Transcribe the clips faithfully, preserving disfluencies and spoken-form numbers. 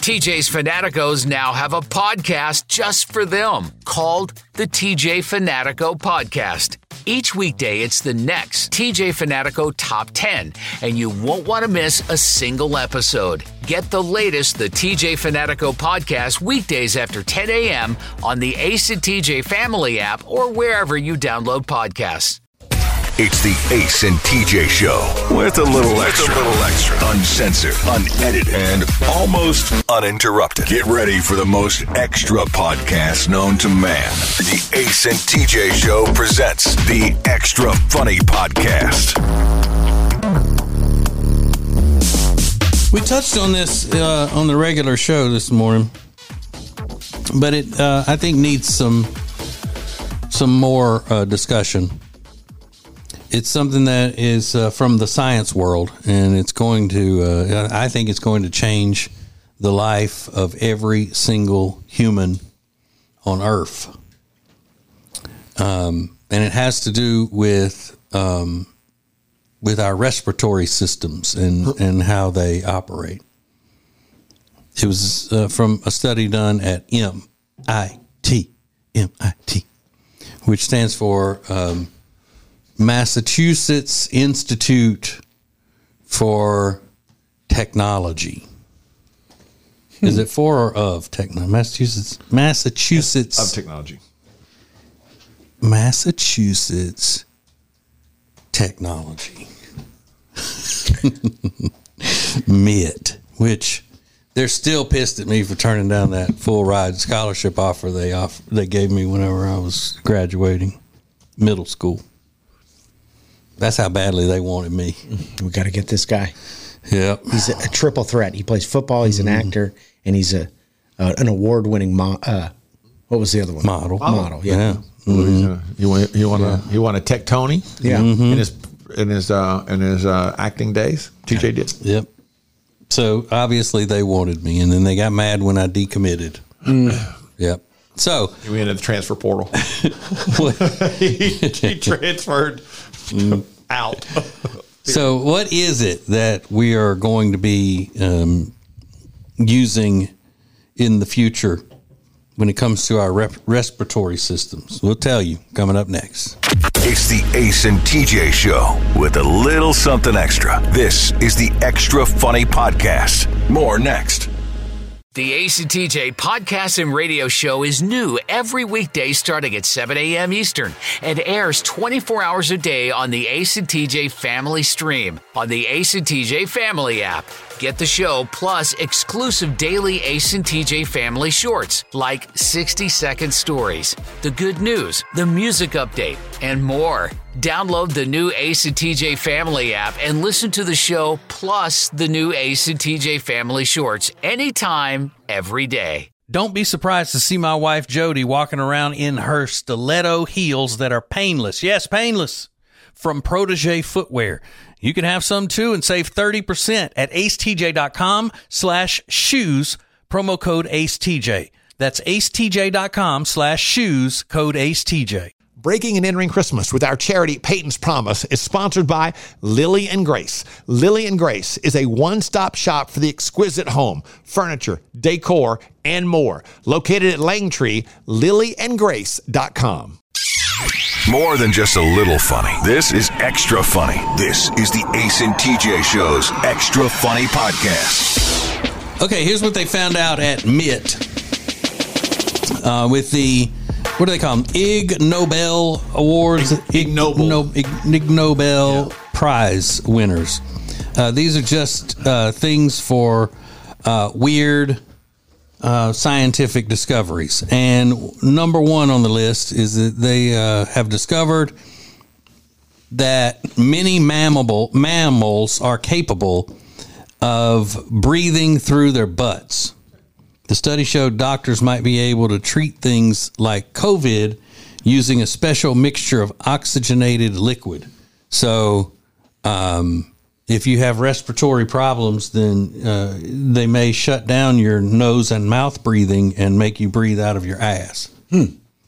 T J's Fanaticos now have a podcast just for them called the T J Fanatico Podcast. Each weekday, it's the next T J Fanatico Top ten, and you won't want to miss a single episode. Get the latest The T J Fanatico Podcast weekdays after ten a.m. on the Ace and T J Family app or wherever you download podcasts. It's the Ace and T J Show with a little extra, a little extra, uncensored, unedited, and almost uninterrupted. Get ready for the most extra podcast known to man. The Ace and T J Show presents the Extra Funny Podcast. We touched on this uh, on the regular show this morning, but it uh, I think needs some some more uh, discussion. It's something that is uh, from the science world, and it's going to, uh, I think it's going to change the life of every single human on Earth. Um, and it has to do with um, with our respiratory systems and, and how they operate. It was uh, from a study done at M I T, M I T, which stands for... Um, Massachusetts Institute for Technology. Hmm. Is it for or of technology? Massachusetts, Massachusetts of technology. Massachusetts Technology. M I T, which they're still pissed at me for turning down that full ride scholarship offer they off they gave me whenever I was graduating middle school. That's how badly they wanted me. We got to get this guy. Yeah, he's a, a triple threat. He plays football. He's an mm-hmm. actor, and he's a uh, an award winning. Mo- uh, what was the other one? Model. Model. Model yeah. yeah. Mm-hmm. He want he want to he want to tech Tony. Yeah. Mm-hmm. In his in his uh, in his uh, acting days, T J did. Yep. So obviously they wanted me, and then they got mad when I decommitted. Mm. Yep. So we entered the transfer portal. he, he transferred mm. out. So what is it that we are going to be um, using in the future when it comes to our rep- respiratory systems? We'll tell you coming up next. It's the Ace and T J Show with a little something extra. This is the Extra Funny Podcast. More next. The Ace and T J podcast and radio show is new every weekday starting at seven a.m. Eastern and airs twenty-four hours a day on the Ace and T J Family Stream on the Ace and T J Family app. Get the show plus exclusive daily Ace and T J Family shorts like sixty-second stories, the good news, the music update, and more. Download the new Ace and T J Family app and listen to the show plus the new Ace and T J Family shorts anytime, every day. Don't be surprised to see my wife Jody walking around in her stiletto heels that are painless. Yes, painless. From Protege Footwear. You can have some too and save thirty percent at acetj.com slash shoes, promo code AceTJ. That's acetj.com slash shoes, code AceTJ. Breaking and Entering Christmas with our charity Peyton's Promise is sponsored by Lily and Grace. Lily and Grace is a one-stop shop for the exquisite home, furniture, decor, and more. Located at Langtree, lily and grace dot com. More than just a little funny. This is Extra Funny. This is the Ace and T J Show's Extra Funny Podcast. Okay, here's what they found out at M I T uh, with the... What do they call them? Ig Nobel Awards. Ig, Ig Nobel. No, Ig, Ig Nobel yeah. Prize winners. Uh, these are just uh, things for uh, weird uh, scientific discoveries. And number one on the list is that they uh, have discovered that many mammal, mammals are capable of breathing through their butts. The study showed doctors might be able to treat things like COVID using a special mixture of oxygenated liquid. So um, if you have respiratory problems, then uh, they may shut down your nose and mouth breathing and make you breathe out of your ass. Hmm.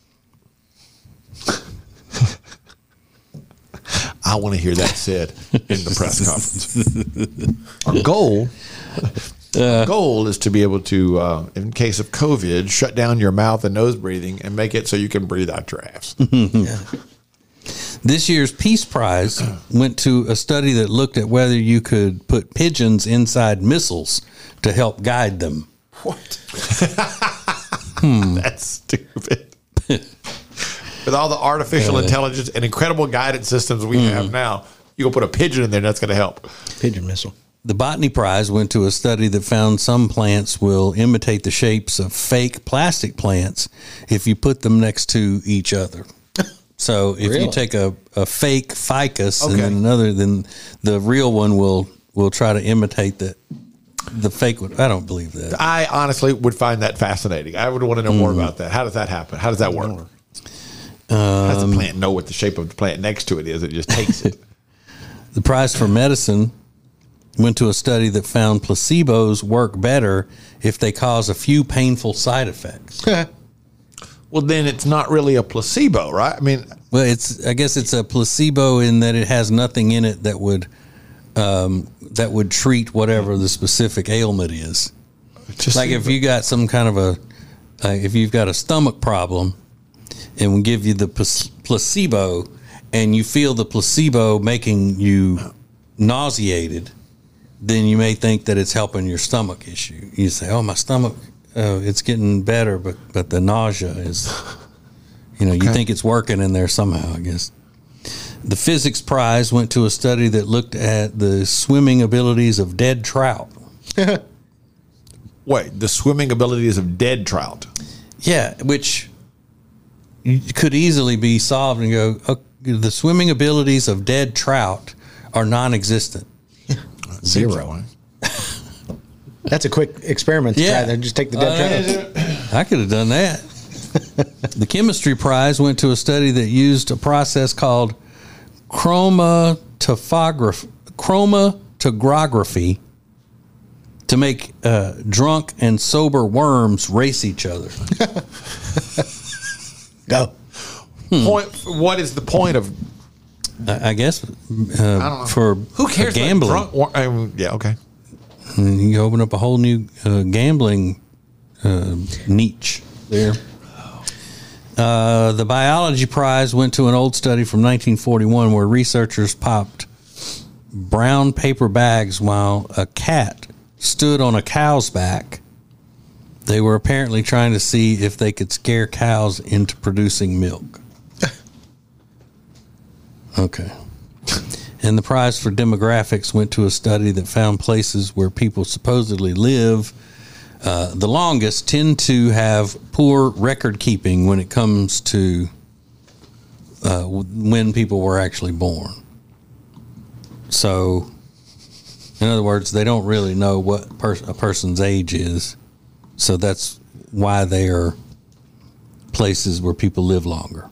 I want to hear that said in the press conference. Our goal Uh, goal is to be able to, uh, in case of COVID, shut down your mouth and nose breathing and make it so you can breathe out your ass. Yeah. This year's Peace Prize went to a study that looked at whether you could put pigeons inside missiles to help guide them. What? hmm. That's stupid. With all the artificial uh, intelligence and incredible guidance systems we mm. have now, you go put a pigeon in there, that's going to help. Pigeon missile. The Botany Prize went to a study that found some plants will imitate the shapes of fake plastic plants if you put them next to each other. So if really? you take a, a fake ficus okay. and then another, then the real one will, will try to imitate the, the fake one. I don't believe that. I honestly would find that fascinating. I would want to know mm. more about that. How does that happen? How does that work? Um, How does the plant know what the shape of the plant next to it is? It just takes it. The prize for medicine went to a study that found placebos work better if they cause a few painful side effects. Well, then it's not really a placebo, right? I mean, well, it's I guess it's a placebo in that it has nothing in it that would um, that would treat whatever the specific ailment is. Just like if you got some kind of a uh, if you've got a stomach problem, and we give you the placebo, and you feel the placebo making you nauseated, then you may think that it's helping your stomach issue. You say, oh, my stomach, uh, it's getting better, but, but the nausea is, you know, okay. you think it's working in there somehow, I guess. The physics prize went to a study that looked at the swimming abilities of dead trout. Wait, the swimming abilities of dead trout? Yeah, which could easily be solved and go, okay, the swimming abilities of dead trout are non-existent. Zero. That's a quick experiment to yeah. try there. Just take the dead uh, trout. I could have done that. The chemistry prize went to a study that used a process called chromatography, chromatography to make uh, drunk and sober worms race each other. Go. Hmm. Point. What is the point of? I guess uh, I don't know. For who cares gambling. Drunk, um, yeah. Okay. And you open up a whole new uh, gambling uh, niche there. Uh, the biology prize went to an old study from nineteen forty-one where researchers popped brown paper bags while a cat stood on a cow's back. They were apparently trying to see if they could scare cows into producing milk. Okay. And the prize for demographics went to a study that found places where people supposedly live uh, the longest tend to have poor record keeping when it comes to uh, when people were actually born. So, in other words, they don't really know what per- a person's age is. So that's why they are places where people live longer.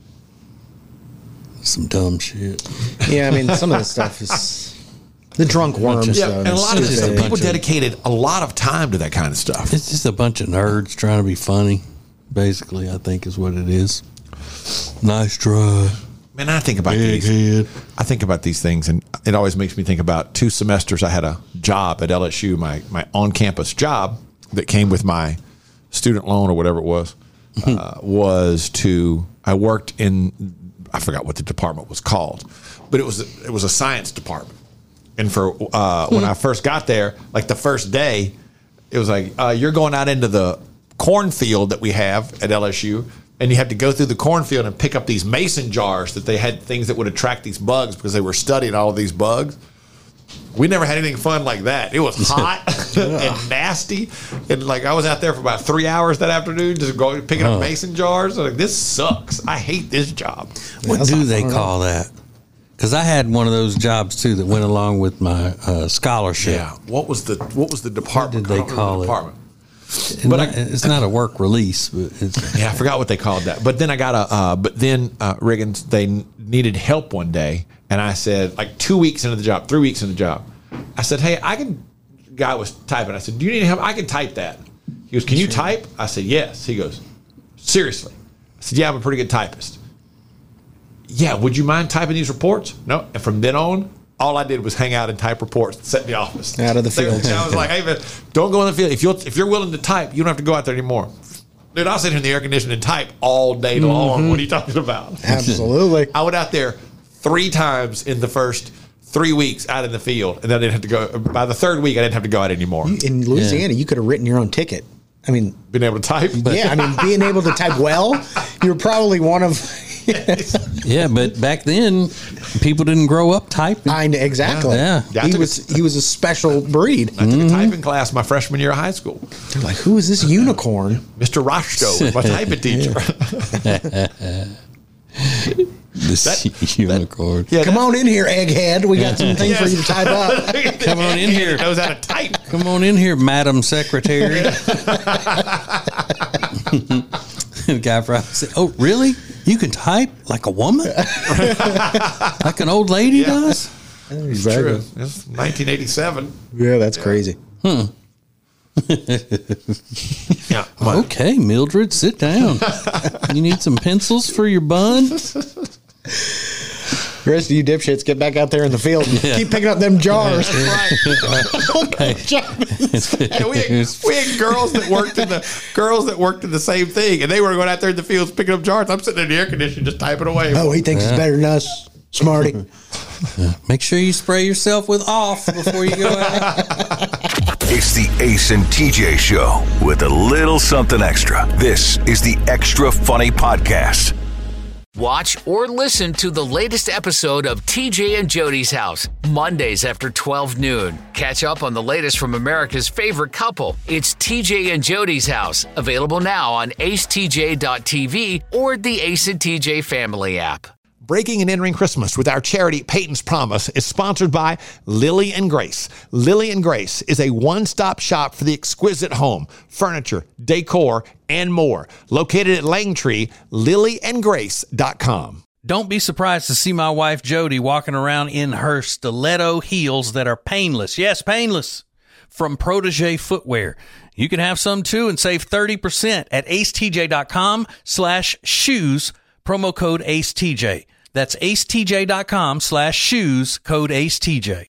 Some dumb shit. Yeah, I mean, some of the stuff is the drunk worms. Yeah, and a lot of this stuff, people dedicated a lot of time to that kind of stuff. It's just a bunch of nerds trying to be funny, basically, I think is what it is. Nice try. Man, I think about Big these. Head. I think about these things, and it always makes me think about two semesters I had a job at L S U, my, my on-campus job that came with my student loan or whatever it was, uh, was to, I worked in, I forgot what the department was called, but it was it was a science department. And for uh, when I first got there, like the first day, it was like, uh, you're going out into the cornfield that we have at L S U, and you have to go through the cornfield and pick up these mason jars that they had things that would attract these bugs because they were studying all of these bugs. We never had anything fun like that. It was hot and nasty. And like I was out there for about three hours that afternoon just going picking up mason jars. Like, this sucks. I hate this job. What That's do they call that? Because I had one of those jobs too that went along with my uh, scholarship. Yeah. What was the what was the department? What did they call the it? Department. But not, I, it's not a work release. But it's, yeah, I forgot what they called that. But then I got a. Uh, but then uh, Riggins, they needed help one day. And I said, like two weeks into the job, three weeks into the job, I said, hey, I can, guy was typing. I said, do you need help? I can type that. He goes, can you type? I said, yes. He goes, seriously? I said, yeah, I'm a pretty good typist. Yeah, would you mind typing these reports? No. And from then on, all I did was hang out and type reports and sit in the office. Out of the field. I was like, hey, man, don't go in the field. If, you'll, if you're willing to type, you don't have to go out there anymore. Dude, I'll sit here in the air conditioning and type all day long. Mm-hmm. What are you talking about? Absolutely. I went out there three times in the first three weeks out in the field, and then I didn't have to go. By the third week, I didn't have to go out anymore. You, in Louisiana, yeah. you could have written your own ticket. I mean, being able to type. But yeah, I mean, being able to type well, you're probably one of. Yeah, but back then, people didn't grow up typing. I exactly. Yeah, yeah. he was a, he was a special breed. I took mm-hmm. a typing class my freshman year of high school. They're like, who is this unicorn? Mister Roscoe was my typing teacher. This that, unicorn. That, yeah, Come on in here, egghead. We got some things yes. for you to type up. Come on in here. Knows how to type. Come on in here, Madam Secretary. The guy probably said, "Oh, really? You can type like a woman, like an old lady yeah. does." It's true. It's nineteen eighty-seven. Yeah, that's yeah. crazy. Hmm. Yeah. Okay, Mildred, sit down. You need some pencils for your bun? The rest of you dipshits get back out there in the field and yeah. keep picking up them jars. Right. Hey, we, had, we had girls that worked in the girls that worked in the same thing, and they were going out there in the fields picking up jars. I'm sitting in the air conditioning just typing away. Oh, he thinks yeah. he's better than us, smarty. Yeah. Make sure you spray yourself with off before you go out. It's the Ace and T J Show with a little something extra. This is the Extra Funny Podcast. Watch or listen to the latest episode of T J and Jody's House, Mondays after twelve noon. Catch up on the latest from America's favorite couple. It's T J and Jody's House, available now on ace t j dot t v or the Ace and T J family app. Breaking and Entering Christmas with our charity Peyton's Promise is sponsored by Lily and Grace. Lily and Grace is a one-stop shop for the exquisite home, furniture, decor, and more. Located at Langtree, lily and grace dot com. Don't be surprised to see my wife Jody walking around in her stiletto heels that are painless. Yes, painless. From Protege Footwear. You can have some too and save thirty percent at ace t j dot com slash shoes, promo code AceTJ. That's ace t j dot com slash shoes, code AceTJ.